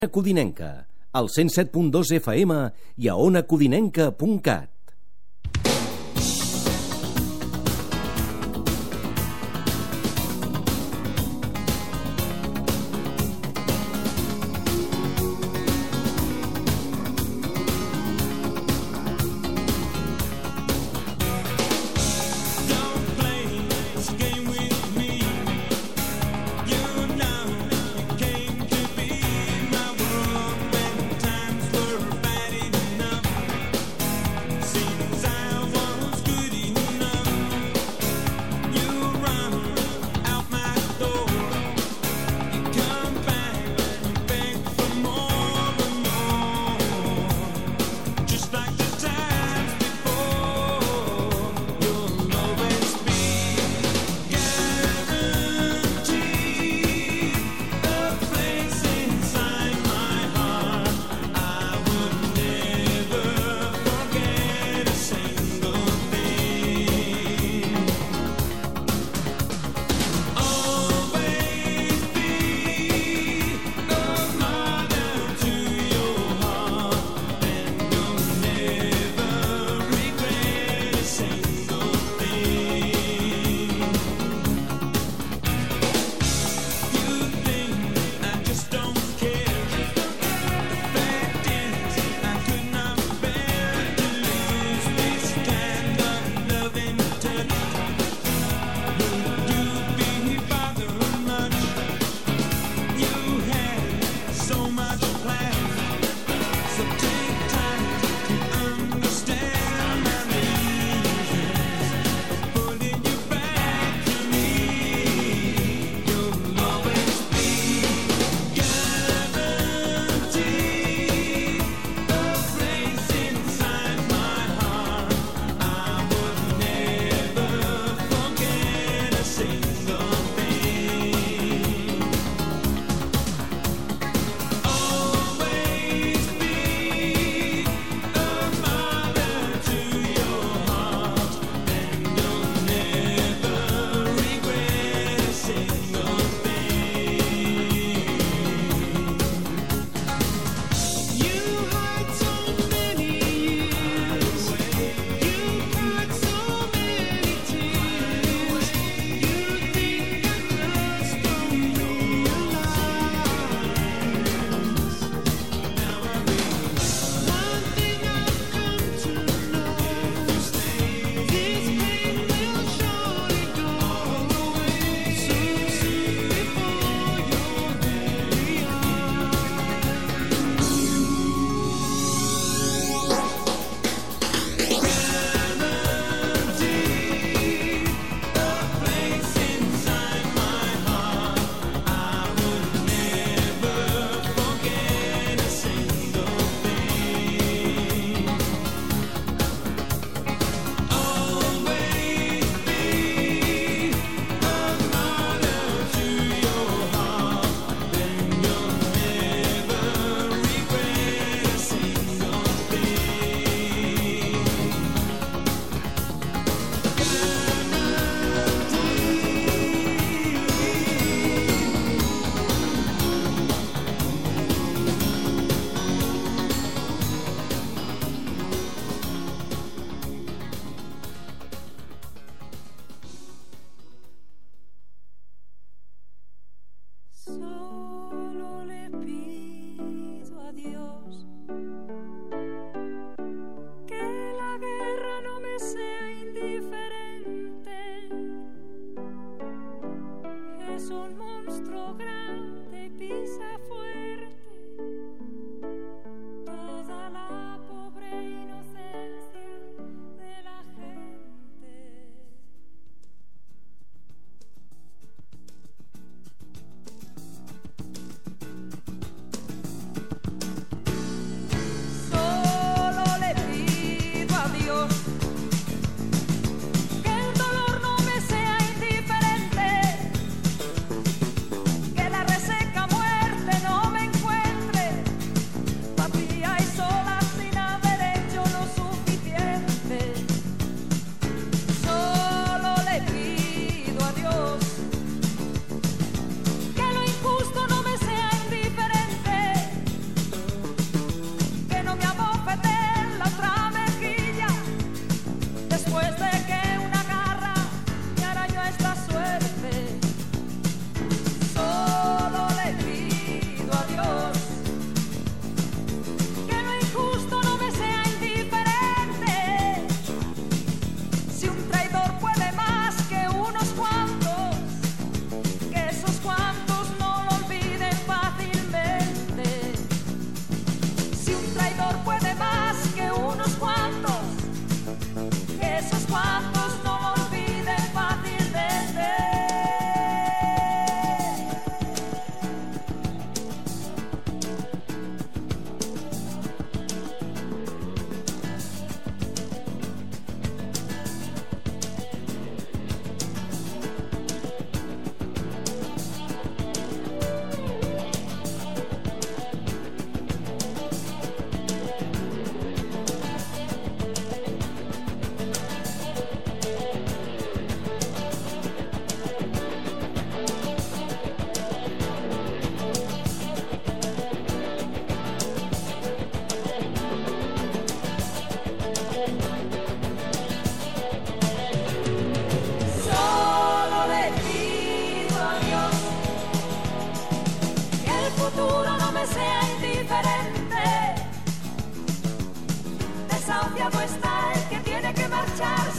Codinenca, al 107.2 FM i a onacodinenca.cat. See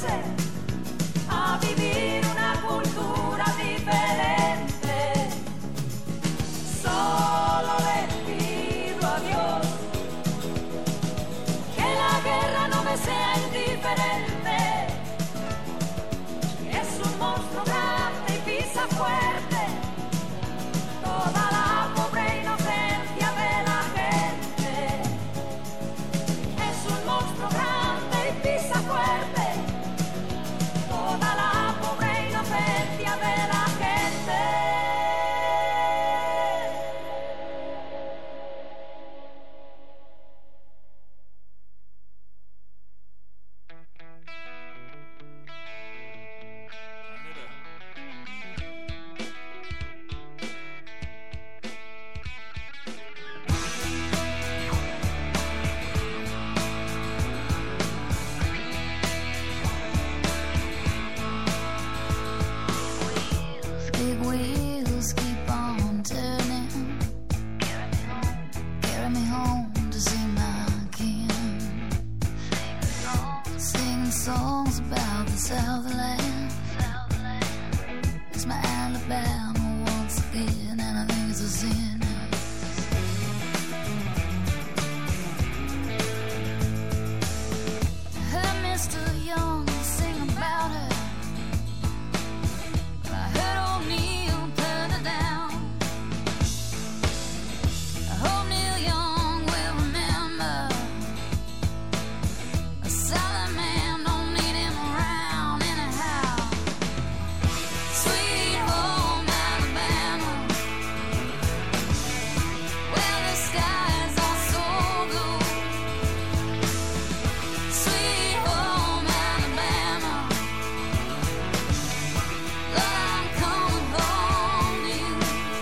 a vivir una cultura diferente. Solo le pido a Dios que la guerra no me sea indiferente. Es un monstruo grande y pisa fuerte toda la pobre inocencia de la gente. Es un monstruo grande y pisa fuerte toda la pobre inocencia de la gente. Big wheels keep on turning. Carry me home to see my kin. Singing songs about the Southland. It's my Alabama once again, and I think it's a sin. I heard Mr. Young sing about her. I heard old Neil turn her down. I hope Neil Young will remember a silent man don't need him around anyhow. Sweet home Alabama, where the skies are so blue. Sweet home Alabama, Lord, I'm coming home to you.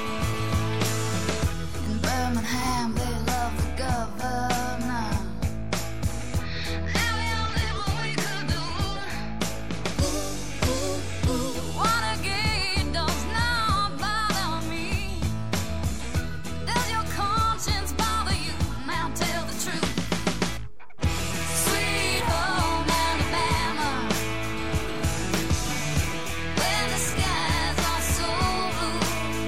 In Birmingham, they love the governor. And we all did what we could do. Watergate does not bother me. Does your conscience bother you? Now tell the truth. Sweet home Alabama, where the skies are so blue.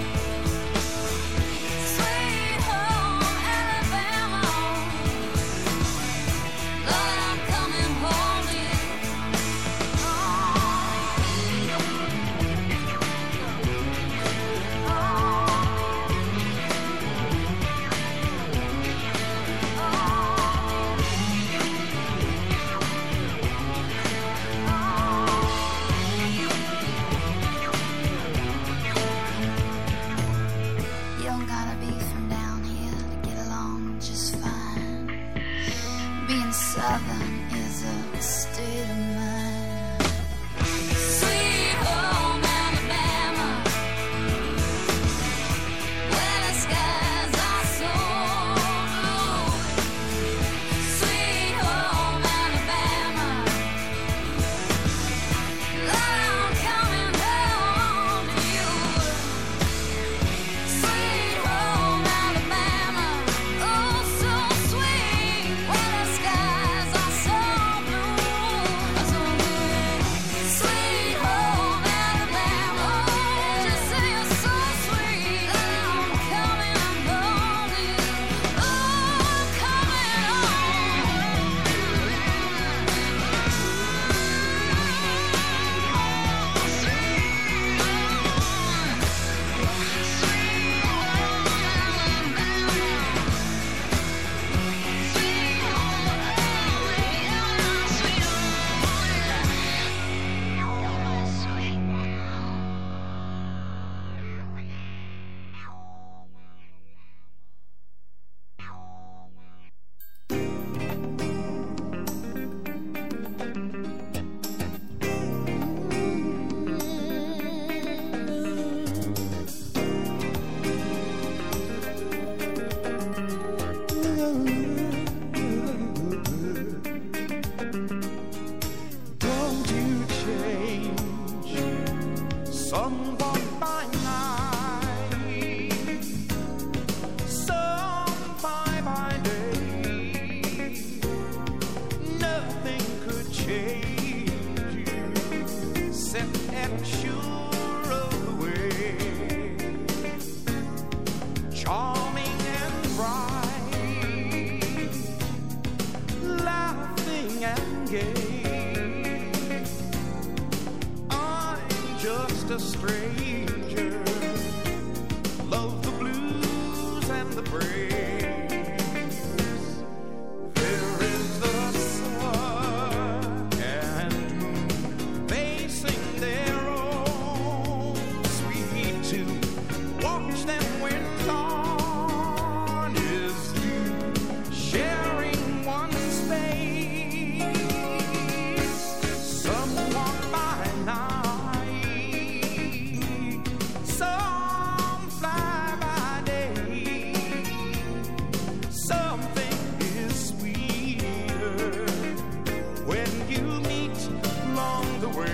Sweet home Alabama, Lord, I'm coming home to you. You don't gotta be from down here to get along just fine. Being Southern is a state of mind. Sweet home Alabama, where the skies are so blue. Sweet home Alabama, Lord, I'm coming home to you. Sweet home Alabama, oh so sweet, where the skies are so blue. So stranger. Love the blues and the praise. There is the sun and moon. They sing their own sweet tune. Watch them when dawn is due, sharing one space. Some walk by night, some fly by day. Something is sweeter when you meet along the way.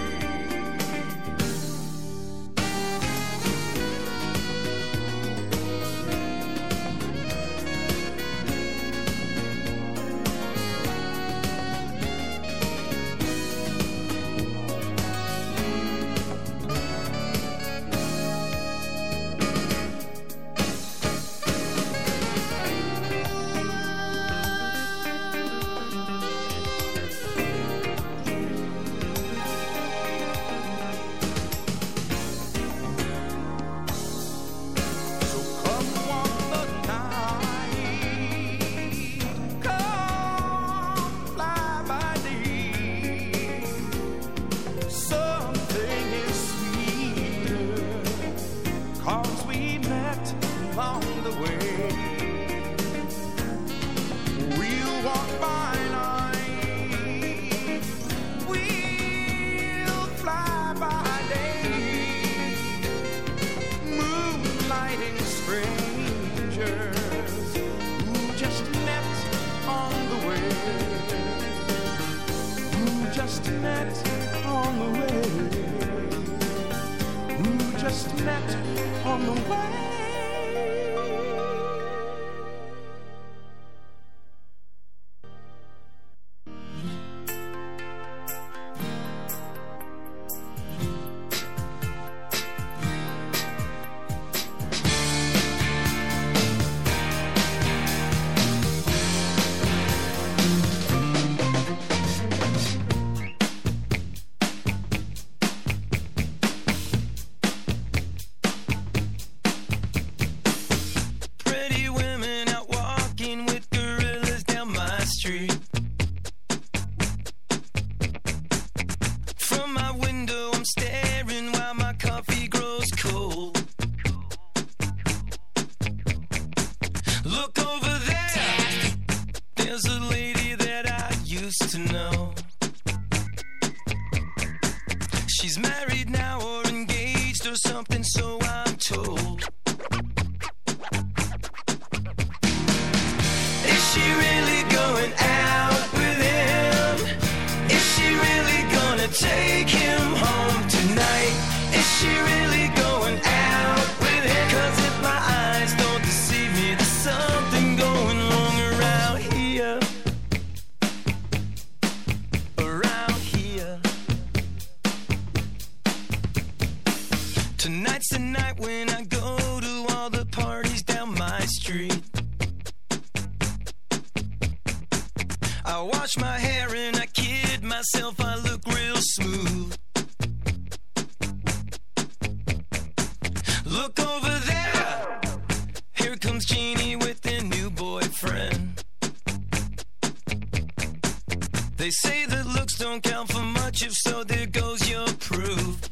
So come walk the night, come fly by day. Something is sweeter, 'cause we met along the way. We'll walk by night, we'll fly by day. Moonlighting strangers who just met on the way. Who just met on the way. Who just met on the way. Pretty women out walking with gorillas down my street. From my window I'm staring while my coffee grows cold. Look over there, there's a lady that I used to know. She's married now or engaged or something, so I'm told. Is she really going out with him? Is she really gonna take him home tonight? Is she really going out with him? 'Cause if my eyes don't deceive me, there's something going wrong around here. Around here. Tonight's the night when I go to all the parties down my street. I wash my hair and I kid myself I look real smooth. Look over there, here comes Jeannie with their new boyfriend. They say that looks don't count for much, if so there goes your proof.